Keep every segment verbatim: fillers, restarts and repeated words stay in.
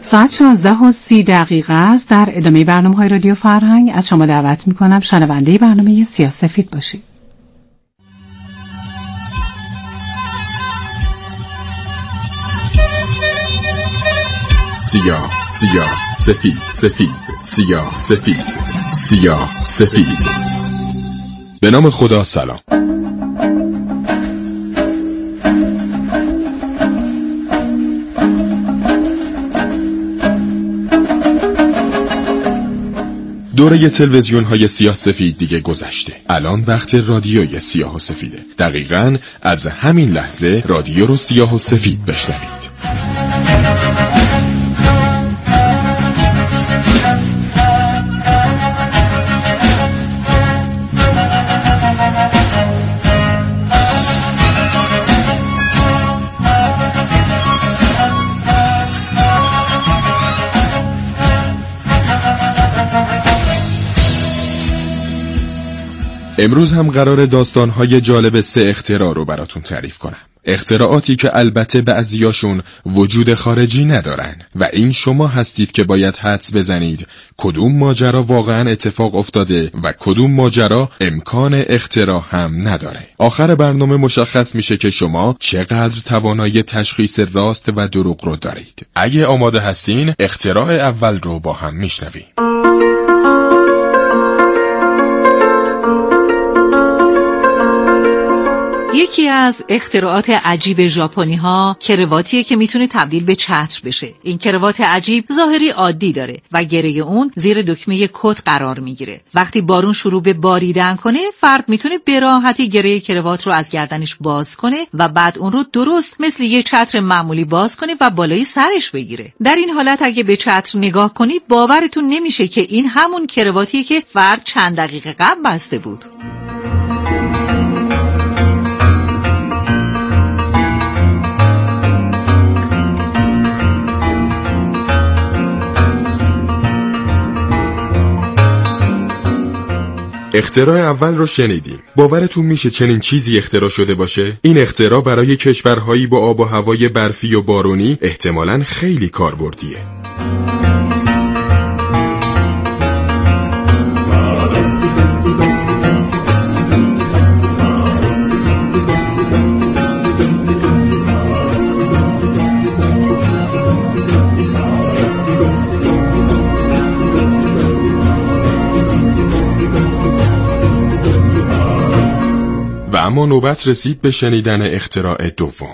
ساعت شانزده و سی دقیقه است. در ادامه برنامه‌های رادیو فرهنگ از شما دعوت می‌کنم شنونده برنامه سیاه‌سفید باشید. سیاه سیاه سفید سفید سیاه سفید سیاه سفید. به نام خدا. سلام. دوره تلویزیون های سیاه سفید دیگه گذشته. الان وقت رادیوی سیاه و سفیده. دقیقاً از همین لحظه رادیو رو سیاه و سفید بشنوید. امروز هم قرار داستان‌های جالب سه اختراع رو براتون تعریف کنم. اختراعاتی که البته بعضیاشون وجود خارجی ندارن و این شما هستید که باید حدس بزنید کدوم ماجرا واقعا اتفاق افتاده و کدوم ماجرا امکان اختراع هم نداره. آخر برنامه مشخص میشه که شما چقدر توانایی تشخیص راست و دروغ رو دارید. اگه آماده هستین اختراع اول رو با هم میشنویم. یکی از اختراعات عجیب ژاپنی ها کرواتیه که میتونه تبدیل به چتر بشه. این کروات عجیب ظاهری عادی داره و گره اون زیر دکمه کت قرار میگیره. وقتی بارون شروع به باریدن کنه فرد میتونه به راحتی گره کروات رو از گردنش باز کنه و بعد اون رو درست مثل یه چتر معمولی باز کنه و بالای سرش بگیره. در این حالت اگه به چتر نگاه کنید باورتون نمیشه که این همون کرواتیه که فرد چند دقیقه قبل بسته بود. اختراع اول رو شنیدیم. باورتون میشه چنین چیزی اختراع شده باشه؟ این اختراع برای کشورهایی با آب و هوای برفی و بارونی احتمالاً خیلی کاربردیه. و اما نوبت رسید به شنیدن اختراع دوم.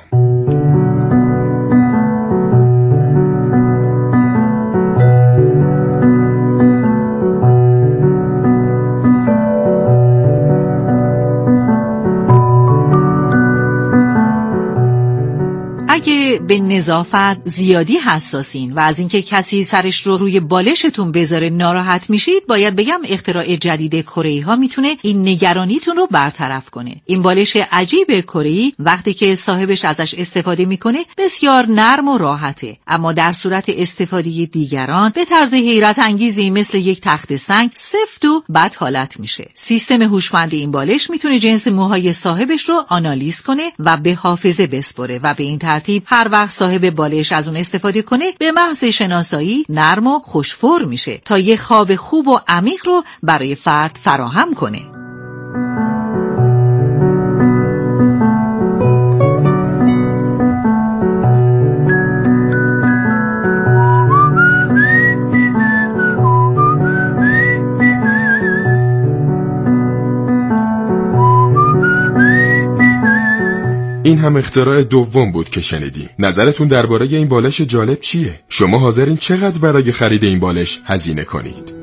اگه به نظافت زیادی حساسین و از اینکه کسی سرش رو روی بالشتون بذاره ناراحت میشید، باید بگم اختراع جدید کره‌ای ها میتونه این نگرانیتون رو برطرف کنه. این بالش عجیب کره‌ای وقتی که صاحبش ازش استفاده میکنه بسیار نرم و راحته، اما در صورت استفاده دیگران به طرز حیرت انگیزی مثل یک تخت سنگ سفت و بد حالت میشه. سیستم هوشمند این بالش میتونه جنس موهای صاحبش رو آنالیز کنه و به حافظه بسپره و به این ترتیب هر وقت صاحب بالش از اون استفاده کنه به محض شناسایی نرم و خوشفور میشه تا یه خواب خوب و عمیق رو برای فرد فراهم کنه. این هم اختراع دوم بود که شنیدی. نظرتون درباره این بالش جالب چیه؟ شما حاضرین چقدر برای خرید این بالش هزینه کنید؟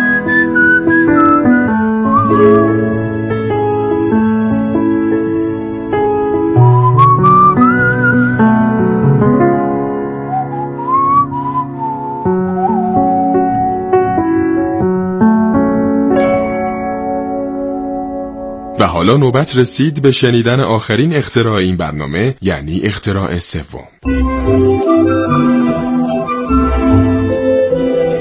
و حالا نوبت رسید به شنیدن آخرین اختراع این برنامه، یعنی اختراع سوم.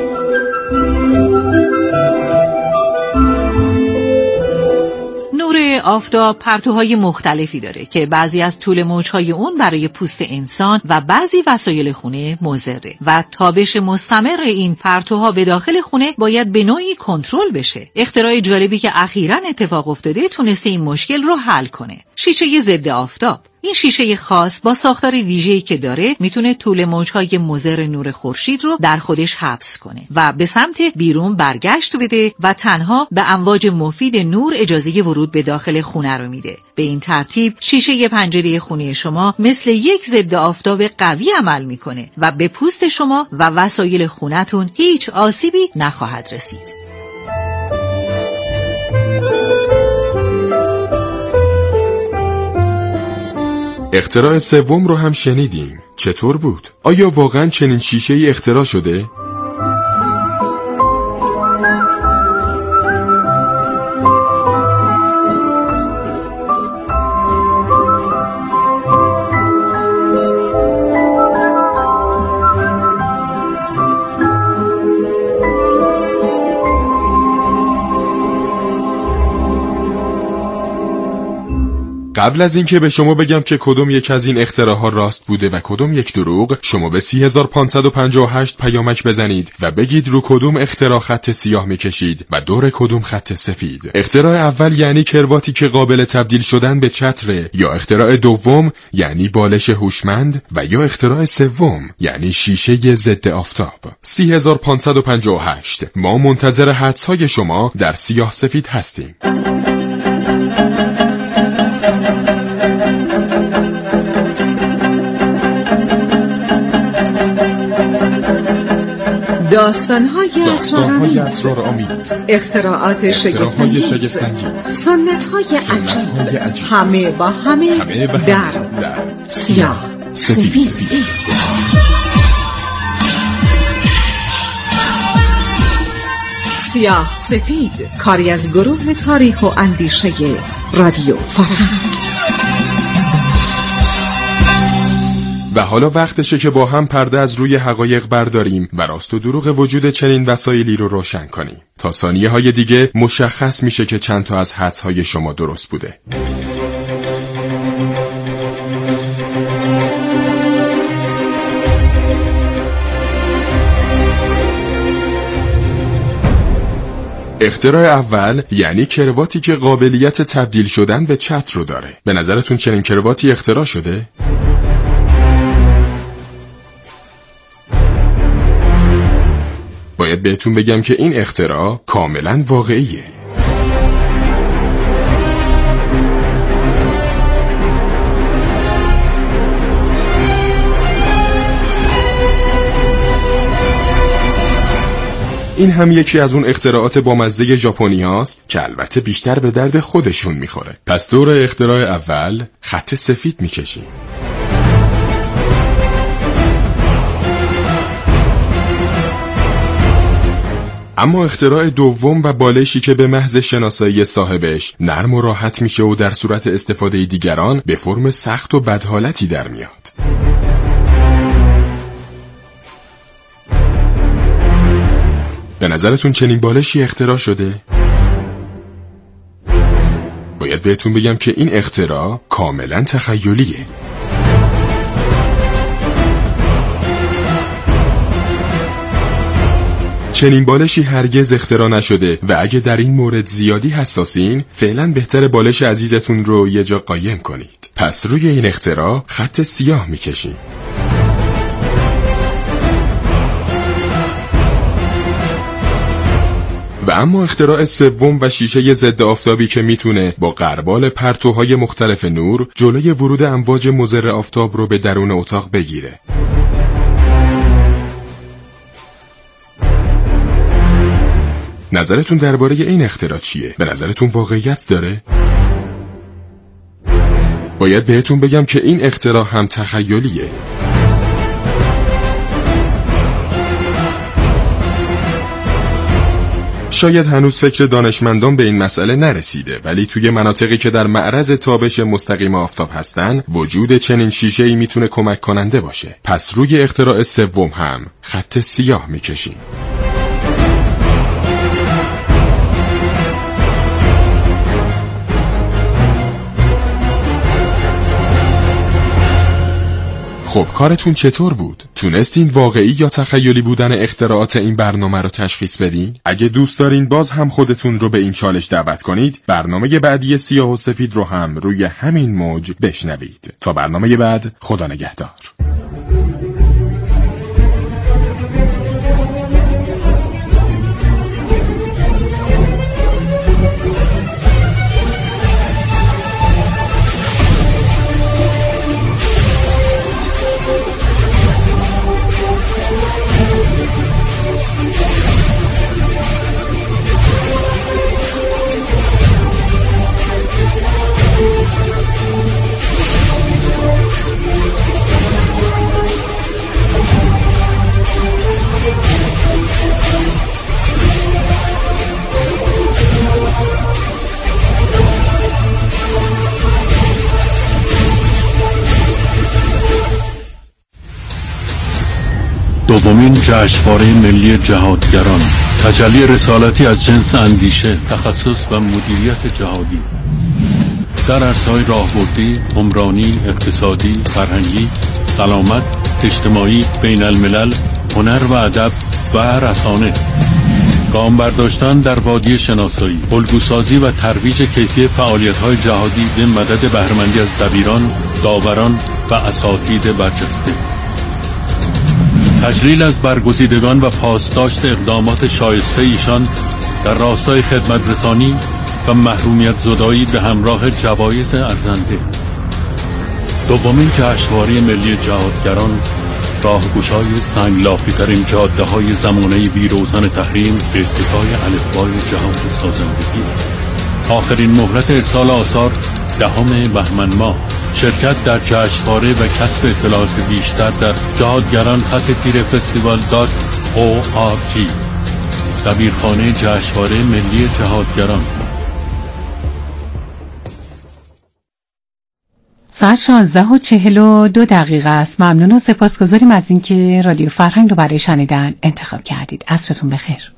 نور آفتاب پرتوهای مختلفی داره که بعضی از طول موجهای اون برای پوست انسان و بعضی وسایل خونه مضره و تابش مستمر این پرتوها به داخل خونه باید به نوعی کنترل بشه. اختراع جالبی که اخیراً اتفاق افتاده تونسته این مشکل رو حل کنه. شیشه ضد آفتاب. این شیشه خاص با ساختار ویژه‌ای که داره میتونه طول موجهای مضر نور خورشید رو در خودش حبس کنه و به سمت بیرون برگشت بده و تنها به امواج مفید نور اجازه ورود به داخل خونه رو میده. به این ترتیب شیشه پنجره خونه شما مثل یک ضد آفتاب قوی عمل میکنه و به پوست شما و وسایل خونتون هیچ آسیبی نخواهد رسید. اختراع سوم رو هم شنیدیم. چطور بود؟ آیا واقعاً چنین شیشه‌ای اختراع شده؟ قبل از اینکه به شما بگم که کدوم یک از این اختراعها راست بوده و کدوم یک دروغ، شما به سی هزار و پانصد و پنجاه و هشت پیامک بزنید و بگید رو کدوم اختراع خط سیاه میکشید و دور کدوم خط سفید. اختراع اول یعنی کرواتی که قابل تبدیل شدن به چتره، یا اختراع دوم یعنی بالش هوشمند و یا اختراع سوم یعنی شیشه ضد آفتاب. سی هزار و پانصد و پنجاه و هشت. ما منتظر حدس‌های شما در سیاه سفید هستیم. داستان‌های اسرارآمیز، اختراعات شگفت‌انگیز، سنت‌های عجیب، همه با همه در سیاه سفید. سیاه سفید، کاری از گروه تاریخ و اندیشه رادیو فرهنگ. و حالا وقتشه که با هم پرده از روی حقایق برداریم و راست و دروغ وجود چنین وسایلی رو روشن کنیم. تا ثانیه های دیگه مشخص میشه که چند تا از حدس های شما درست بوده. اختراع اول یعنی کرواتی که قابلیت تبدیل شدن به چتر رو داره. به نظرتون چنین کرواتی اختراع شده؟ باید بهتون بگم که این اختراع کاملا واقعیه. این هم یکی از اون اختراعات بامزه ژاپنی هاست که البته بیشتر به درد خودشون میخوره. پس دور اختراع اول خط سفید میکشیم. اما اختراع دوم و بالشی که به محض شناسایی صاحبش نرم و راحت میشه و در صورت استفاده دیگران به فرم سخت و بدحالتی در میاد. به نظرتون چنین بالشی اختراع شده؟ باید بهتون بگم که این اختراع کاملا تخیلیه. چنین بالشی هرگز اختراع نشده و اگه در این مورد زیادی حساسین فعلا بهتر بالش عزیزتون رو یه جا قایم کنید. پس روی این اختراع خط سیاه میکشیم. و اما اختراع سوم و شیشه ضد آفتابی که میتونه با غربال پرتوهای مختلف نور جلوی ورود امواج مضر آفتاب رو به درون اتاق بگیره. نظرتون درباره این اختراع چیه؟ به نظرتون واقعیت داره؟ باید بهتون بگم که این اختراع هم تخیلیه. شاید هنوز فکر دانشمندان به این مسئله نرسیده، ولی توی مناطقی که در معرض تابش مستقیم آفتاب هستن وجود چنین شیشه‌ای میتونه کمک کننده باشه. پس روی اختراع سوم هم خط سیاه میکشیم. خب کارتون چطور بود؟ تونستین واقعی یا تخیلی بودن اختراعات این برنامه رو تشخیص بدین؟ اگه دوست دارین باز هم خودتون رو به این چالش دعوت کنید، برنامه بعدی سیاه و سفید رو هم روی همین موج بشنوید. تا برنامه بعد، خدا نگهدار. دومین جشنواره ملی جهادگران، تجلی رسالتی از جنس اندیشه، تخصص و مدیریت جهادی در عرصه‌های راهبردی، عمرانی، اقتصادی، فرهنگی، سلامت، اجتماعی، بین الملل، هنر و ادب و رسانه. گام برداشتن در وادی شناسایی، الگوسازی و ترویج کیفی فعالیت‌های جهادی به مدد بهره‌مندی از دبیران، داوران و اساتید برجسته. تجلیل از برگزیدگان و پاسداشت اقدامات شایسته ایشان در راستای خدمت رسانی و محرومیت زدایی به همراه جوایز ارزنده. دومین جشنواره ملی جهادگران، راهگشای سنگلافی ترین جاده های زمانه بیروزن تحریم به ارتقای الفبای جهاد سازندگی. آخرین مهلت ارسال آثار دهم بهمن ماه. شرکت در جشنواره و کسب اطلاعات بیشتر در جهادگران خط تیر فستیوال دات او آر جی. دبیرخانه جشنواره ملی جهادگران. ساعت شانزده و چهل و دو دقیقه است. ممنون و سپاسگزاریم از اینکه رادیو فرهنگ رو برای شنیدن انتخاب کردید. عصرتون بخیر.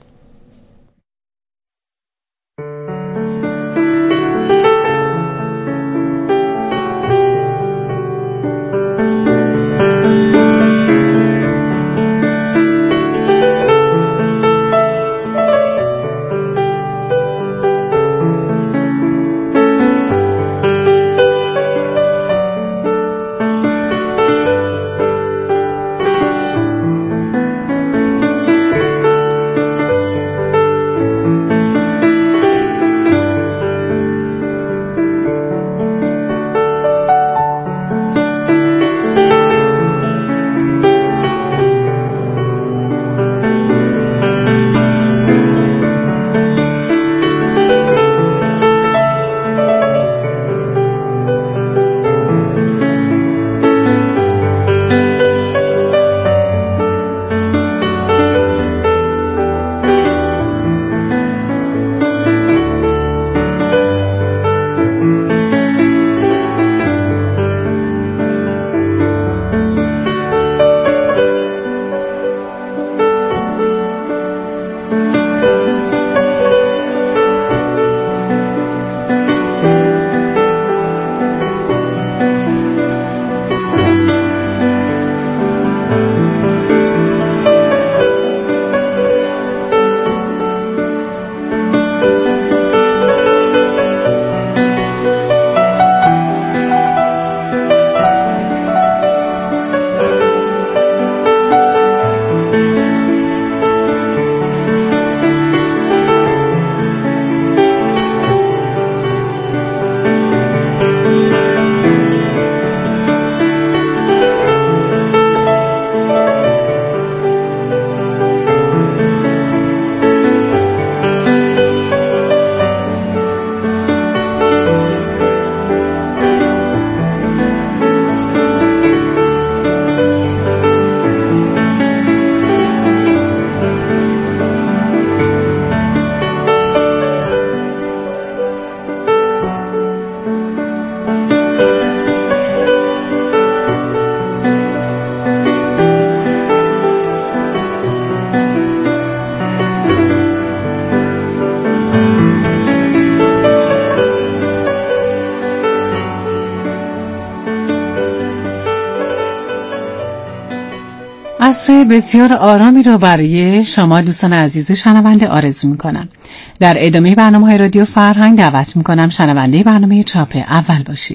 عصر بسیار آرامی رو برای شما دوستان عزیز شنونده آرزو میکنم. در ادامه برنامه‌های رادیو فرهنگ دعوت میکنم شنونده برنامه چاپ اول باشید.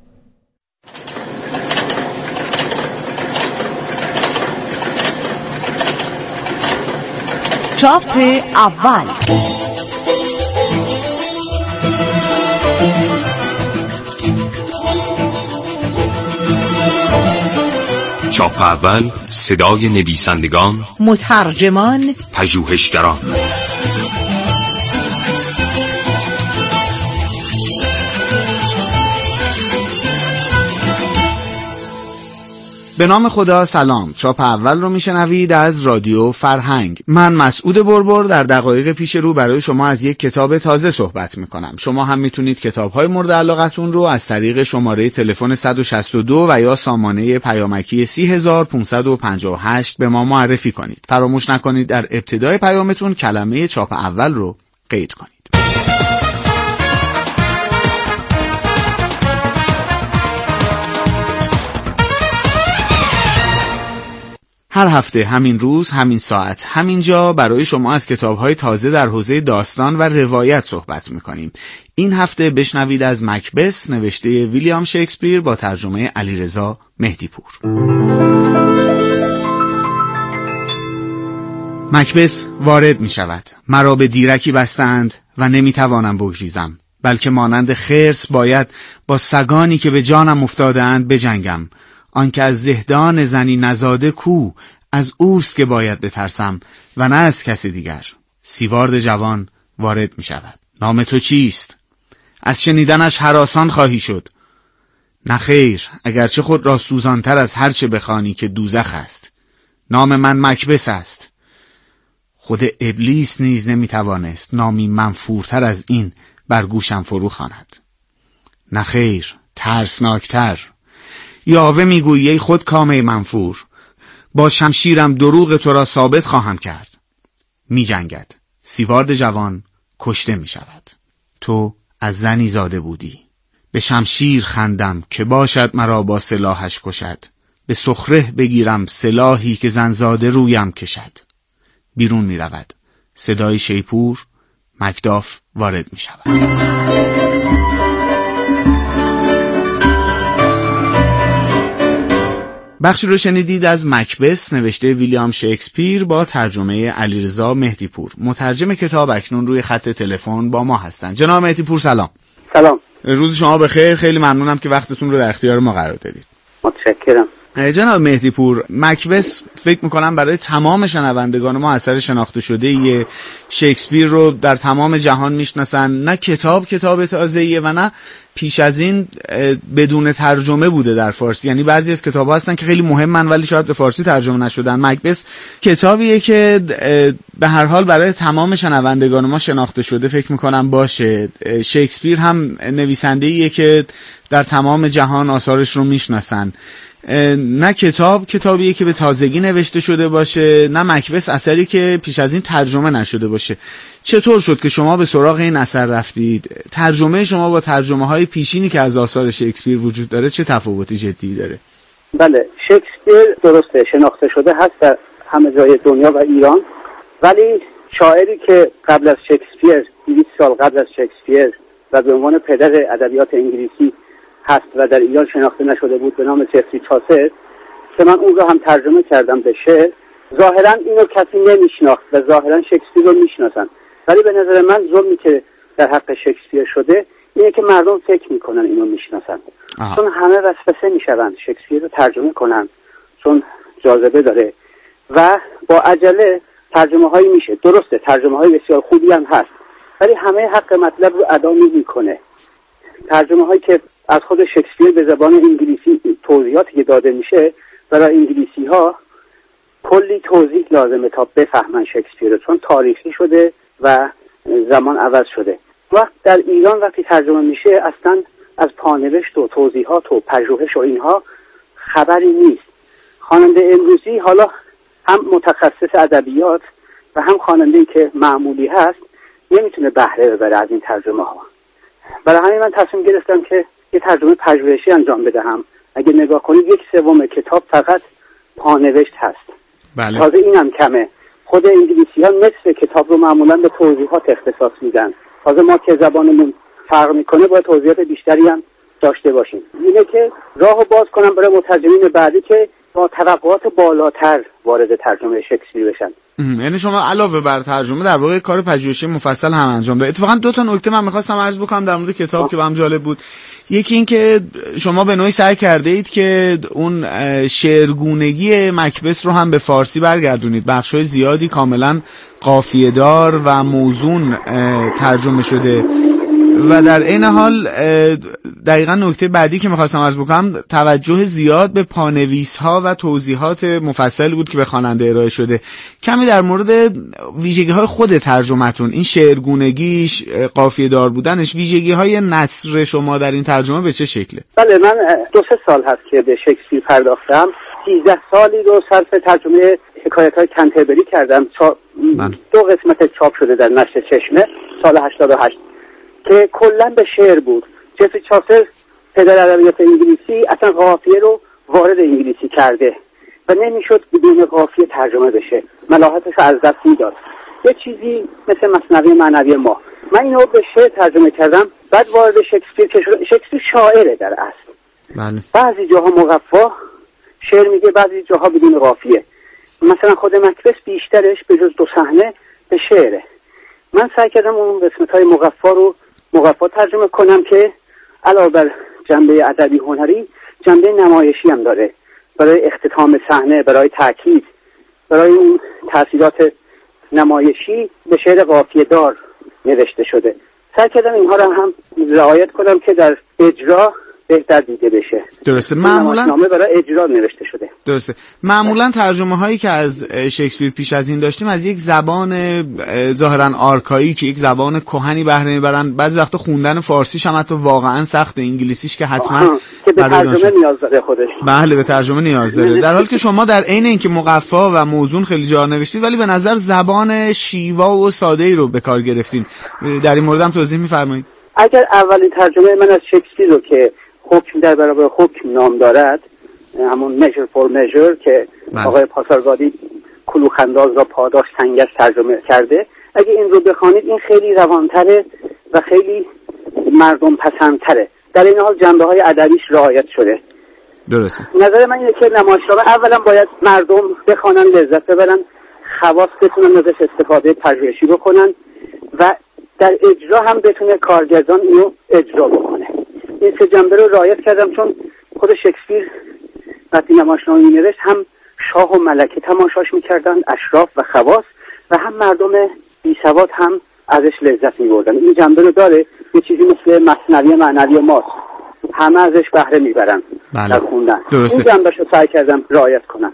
چاپ اول. چاپ اول، صدای نویسندگان، مترجمان، پژوهشگران. به نام خدا. سلام. چاپ اول رو میشنوید از رادیو فرهنگ. من مسعود بربر در دقایق پیش رو برای شما از یک کتاب تازه صحبت میکنم. شما هم میتونید کتاب‌های مورد علاقتون رو از طریق شماره تلفن صد و شصت و دو و یا سامانه پیامکی سی هزار و پانصد و پنجاه و هشت به ما معرفی کنید. فراموش نکنید در ابتدای پیامتون کلمه چاپ اول رو قید کنید. هر هفته همین روز، همین ساعت، همین جا برای شما از کتاب‌های تازه در حوزه داستان و روایت صحبت می‌کنیم. این هفته بشنوید از مکبث نوشته ویلیام شکسپیر با ترجمه علیرضا مهدی‌پور. مکبث وارد می‌شود. مرا به دیرکی بستند و نمی‌توانم بگریزم، بلکه مانند خرس باید با سگانی که به جانم افتاده‌اند بجنگم. آنکه از زهدان زنی نزاده کو، از اوست که باید بترسم و نه از کسی دیگر. سیوارد جوان وارد می شود. نام تو چیست؟ از شنیدنش هراسان خواهی شد. نخیر، اگرچه خود را سوزانتر از هر چه بخوانی که دوزخ است. نام من مکبث است. خود ابلیس نیز نمی توانست نامی منفورتر از این بر گوشم فرو خواند. نخیر، ترسناکتر. یاوه میگویی ای خود کامه منفور، با شمشیرم دروغ تو را ثابت خواهم کرد. می جنگد. سیوارد جوان کشته می شود. تو از زنی زاده بودی. به شمشیر خندم که باشد مرا با سلاحش کشد. به سخره بگیرم سلاحی که زنزاده رویم کشد. بیرون می رود. صدای شیپور. مکداف وارد می شود. بخشی رو شنیدید از مکبث نوشته ویلیام شکسپیر با ترجمه علیرضا مهدی‌پور. مترجم کتاب اکنون روی خط تلفن با ما هستند. جناب مهدی‌پور سلام. سلام. روز شما بخیر. خیلی ممنونم که وقتتون رو در اختیار ما قرار دادید. متشکرم. جناب مهدی‌پور، مکبث فکر میکنم برای تمام شنوندگان ما اثر شناخته شده ایه. شکسپیر رو در تمام جهان میشناسن. نه کتاب کتاب تازه‌ایه و نه پیش از این بدون ترجمه بوده در فارسی. یعنی بعضی از کتاب‌ها هستن که خیلی مهمن ولی شاید به فارسی ترجمه نشدن. مکبث کتابیه که به هر حال برای تمام شنوندگان ما شناخته شده فکر میکنم باشه. شکسپیر هم نویسنده‌ایه که در تمام جهان آثارش رو میشناسن. نه کتاب کتابیه که به تازگی نوشته شده باشه، نه مکبث اثری که پیش از این ترجمه نشده باشه. چطور شد که شما به سراغ این اثر رفتید؟ ترجمه شما با ترجمه های پیشینی که از آثار شکسپیر وجود داره چه تفاوتی جدی داره؟ بله، شکسپیر درسته شناخته شده هست در همه جای دنیا و ایران، ولی شاعری که قبل از شکسپیر دویست سال قبل از شکسپیر و به عنوان پدر ادبیات انگلیسی هست و در ایران شناخته نشده بود به نام جفری چاسر که من اون رو هم ترجمه کردم به شعر. ظاهرا اینو کسی نمیشناخت و ظاهرا شکسپیر رو میشناسن، ولی به نظر من ظلمی که در حق شکسپیر شده اینه که مردم فکر میکنن اینو میشناسن، چون همه وسوسه میشون شکسپیر رو ترجمه کنن چون جاذبه داره و با عجله ترجمه هایی میشه. درسته ترجمه های بسیار خوبی هم هست، ولی همه حق مطلب رو ادا نمیکنه. ترجمه هایی که از خود شکسپیر به زبان انگلیسی توضیحاتی که داده میشه برای انگلیسی ها کلی توضیح لازمه تا بفهمن شکسپیر، چون تاریخی شده و زمان عوض شده. وقت در ایران وقتی ترجمه میشه اصلا از پانوشت و توضیحات و پژوهش و اینها خبری نیست. خواننده امروزی حالا هم متخصص ادبیات و هم خواننده‌ای که معمولی هست نمیتونه بهره ببره از این ترجمه ها. برای همین من تصمیم گرفتم که یه ترجمه پژوهشی انجام بدهم. اگه نگاه کنید یک سوم کتاب فقط پانوشت هست، بله. تازه اینم کمه. خود انگلیسی ها نصف کتاب رو معمولا به توضیحات اختصاص میدن. تازه ما که زبانمون فرق میکنه باید توضیحات بیشتری هم داشته باشیم. اینه که راهو باز کنم برای مترجمین بعدی که با توقعات بالاتر وارد ترجمه شکسپیر بشن. یعنی شما علاوه بر ترجمه در واقع کار پژوهشی مفصل هم انجام دادید. اتفاقا دو تا نکته من می‌خواستم عرض بکنم در مورد کتاب که برام جالب بود. یکی این که شما به نوعی سعی کرده اید که اون شعرگونگی مکبث رو هم به فارسی برگردونید. بخش‌های زیادی کاملا قافیه‌دار و موزون ترجمه شده و در این حال دقیقا نکته بعدی که میخواستم عرض بکنم توجه زیاد به پانویس‌ها و توضیحات مفصلی بود که به خواننده ارائه شده. کمی در مورد ویژگی‌های خود ترجمه‌تون، این شعرگونگیش، قافیه دار بودنش، ویژگی‌های نثر شما در این ترجمه به چه شکله؟ بله، من دو سه سال هست که به شکسپیر پرداختم. سیزده سالی رو صرف ترجمه حکایت‌های کنتربری کردم. دو قسمت چاپ شده در نشر چشمه سال هشتاد و هشت که کلا به شعر بود. جفری چاسر پدر ادبیات انگلیسی اصلا قافیه رو وارد انگلیسی کرده و نمیشد بدون قافیه ترجمه بشه، ملاحتش از دست میداد. یه چیزی مثل مثنوی معنوی ما، من اینو به شعر ترجمه کردم، بعد وارد شکسپیر که شد. شکسپیر شاعره در اصل. بله. بعضی جاها مقفا شعر میگه، بعضی جاها بدون قافیه. مثلا خود مکبث بیشترش به جز دو صحنه به شعره. من سعی کردم اون قسمت‌های مقفا رو مقفا ترجمه کنم که علاوه بر جنبه ادبی هنری جنبه نمایشی هم داره، برای اختتام صحنه، برای تاکید، برای اون تاثیرات نمایشی به شعر قافیه دار نوشته شده. سعی کردم اینها رو هم رعایت کنم که در اجرا بهتر دیده بشه. درسته. معمولا نامه برای اجرا نوشته شده. درسته. معمولا ترجمه هایی که از شکسپیر پیش از این داشتیم از یک زبان ظاهرا آرکایی که یک زبان کهنی بهره میبرن. بعضی وقتا خوندن فارسیش هم حتی واقعا سخت، انگلیسیش که حتما که به ترجمه نیاز داره خودش. بله، به ترجمه نیاز داره. در حالی که شما در عین اینکه مقفا و موزون خیلی جا نوشتید ولی به نظر زبان شیوا و ساده‌ای رو به کار گرفتین. در این مورد هم توضیح می‌فرمایید؟ اگر اولین ترجمه من از شکسپیر رو که حکم در برابر حکم نام دارد، همون measure for measure که من. آقای پاسارگادی کلوخنداز را پاداش سنگش ترجمه کرده، اگه این رو بخوانید این خیلی روانتره و خیلی مردم پسندتره. در این حال جنبه های ادبیش رعایت شده. درسته. نظر من اینه که نمایشنامه اولا باید مردم بخوانن، لذت ببرن، خواص بتونن ازش استفاده پژوهشی بکنن و در اجرا هم بتونه کارگردان اینو اجرا بکنه. این سه جنبه رو رعایت کردم چون خود شکسپیر وقتی نمایشنامه می‌نوشت هم شاه و ملکه تماشاش می‌کردن، اشراف و خواص، و هم مردم بی‌سواد هم ازش لذت می‌بردن. این جنبه رو داره، یه چیزی مثل مثنوی معنوی ماست، همه ازش بهره میبرن. بله. در خوندن. درسته. این جنبه‌اش رو سعی کردم رعایت کنم.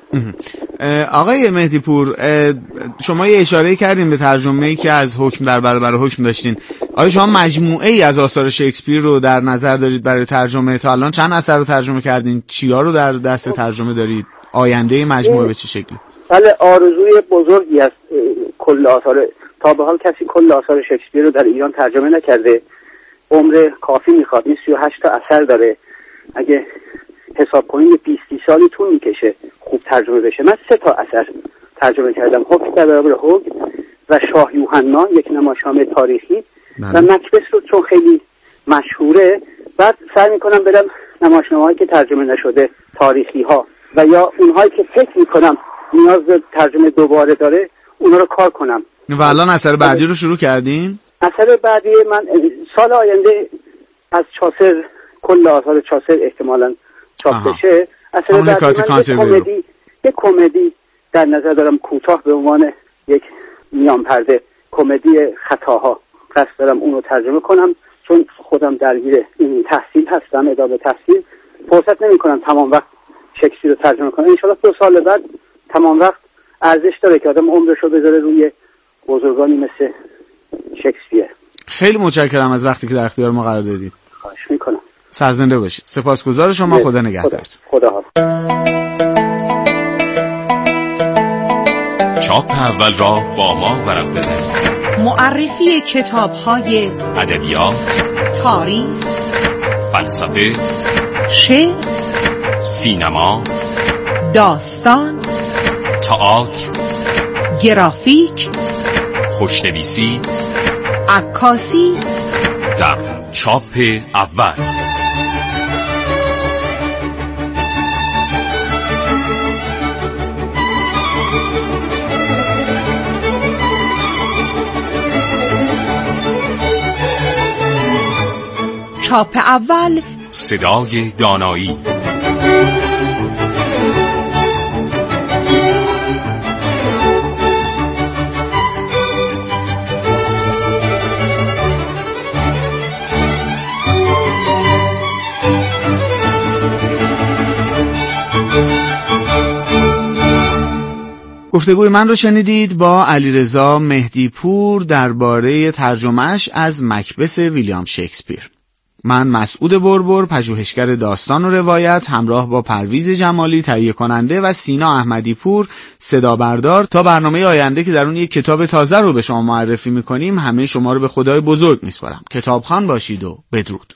آقای مهدی پور، شما یه اشاره کردین به ترجمه‌ای که از حکم در برابر حکم داشتین. آیا شما مجموعه ای از آثار شکسپیر رو در نظر دارید برای ترجمه؟ تا الان چند اثر رو ترجمه کردین؟ چیا رو در دست ترجمه دارید؟ آینده مجموعه به چه شکلی؟ بله، آرزوی بزرگی است. کل آثار تا به حال کسی کل آثار شکسپیر رو در ایران ترجمه نکرده. عمر کافی میخواد. این سی و هشت تا اثر داره. اگه حساب کنید بیست سالی طول میکشه خوب ترجمه بشه. من سه تا اثر ترجمه کردم: حکم در برابر حکم و شاه یوحنا، یک نمایشنامه تاریخی، و مکبث رو چون خیلی مشهوره بعد سعی میکنم برم نمایشنامه‌هایی که ترجمه نشده، تاریخی ها و یا اونهایی که فکر میکنم نیاز به ترجمه دوباره داره اونا رو کار کنم. و الان اثر بعدی رو شروع کردین؟ اثر بعدی من سال آینده از چاسر، کل آثار چاسر احتمالاً چاپ بشه. اثر بعدی من یک کمدی یک کمدی در نظر دارم، کوتاه به عنوان یک میان پرده کمدی خطاها، قصد دارم اون رو ترجمه کنم چون خودم درگیر این تحصیل هستم، ادامه تحصیل، فرصت نمی کنم تمام وقت شکسپیر رو ترجمه کنم. انشالله دو سال بعد تمام وقت ارزش داره که آدم عمرش رو بذاره روی بزرگانی مثل شکسپیر. خیلی متشکرم از وقتی که در اختیار ما قرار دادید. خواهش میکنم. سرزنده باشید. سپاسگزار شما. خدا نگهدارتون. خدا حافظ. چاپ اول را با ما ورق بزنید. معرفی کتاب‌های ادبیات، تاریخ، فلسفه، شعر، سینما، داستان، تئاتر، گرافیک، خوشنویسی، عکاسی در چاپ اول. چاپ اول، صدای دانایی. گفتگوی من رو شنیدید با علیرضا مهدی پور درباره ترجمهش از مکبث ویلیام شکسپیر. من مسعود بربر، پژوهشگر داستان و روایت، همراه با پرویز جمالی تهیه کننده و سینا احمدی پور صدا بردار، تا برنامه آینده که در اون یک کتاب تازه رو به شما معرفی میکنیم همه شما رو به خدای بزرگ میسپارم. کتابخوان باشید و بدرود.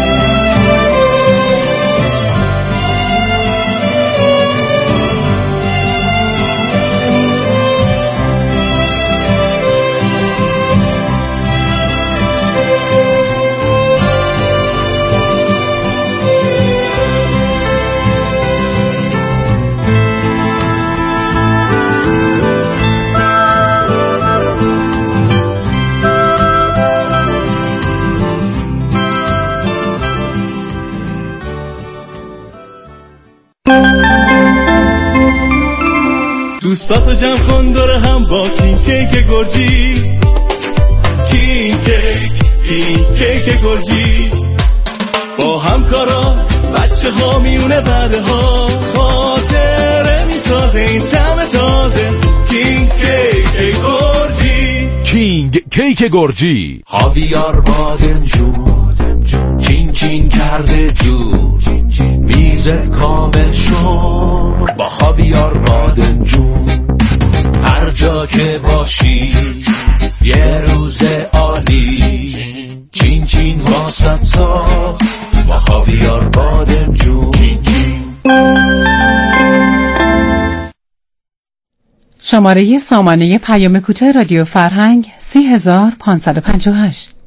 دوستاتو جمع کن دور هم با کین کیک گرجی، کین کیک کین کیک گرجی، با همکارا بچه ها میونه بعده ها خاطره میسازه این طعم تازه. کین کیک گرجی، کینگ کیک گرجی، خاویار بادمجون چین چین کرده جور، میزت کامل شد با خاویار بادمجون. هر جا که باشی یه روز عالی، چین چین واسط ساخت با خاویار بادمجون. چین چین. شماره سامانه پیام کوتاه رادیو فرهنگ سی هزار پانصد و پنجاه و هشت.